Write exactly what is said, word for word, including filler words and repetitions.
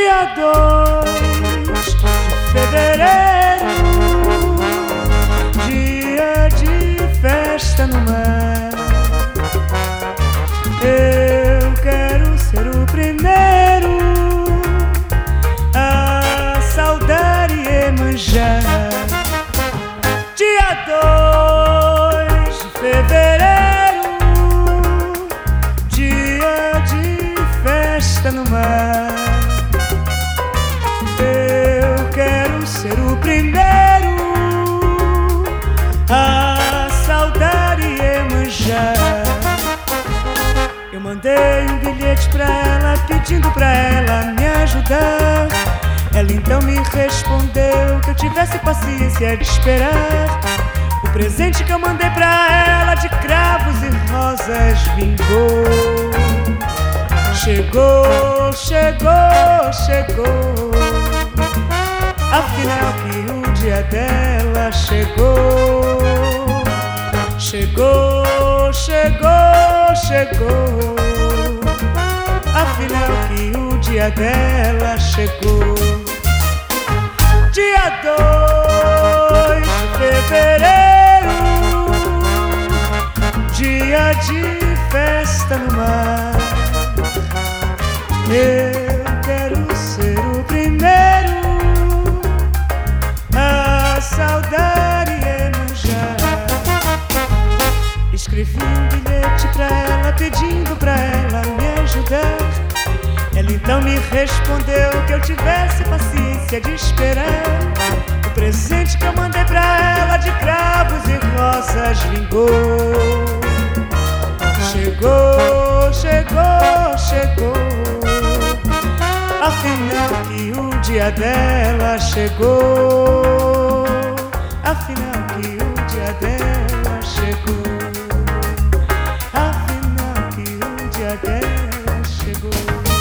Dia dois de fevereiro, dia de festa no mar. Eu quero ser o primeiro a saudar e emanjar. Dia dois de fevereiro, dia de festa no mar. Eu quero ser o primeiro a saudar e emanjar. Eu mandei um bilhete pra ela, pedindo pra ela me ajudar. Ela então me respondeu que eu tivesse paciência de esperar. O presente que eu mandei pra ela de cravos e rosas vingou. Chegou, chegou, chegou. Afinal que o dia dela chegou. Chegou, chegou, chegou. Afinal que o dia dela chegou. Dia dois de fevereiro, dia de festa no mar. Eu quero ser o primeiro a saudar e emanjar. Escrevi um bilhete pra ela, pedindo pra ela me ajudar. Ela então me respondeu que eu tivesse paciência de esperar. O presente que eu mandei pra ela de cravos e rosas vingou. Chegou, chegou, chegou. Afinal que o dia dela chegou. Afinal que o dia dela chegou. Afinal que o dia dela chegou.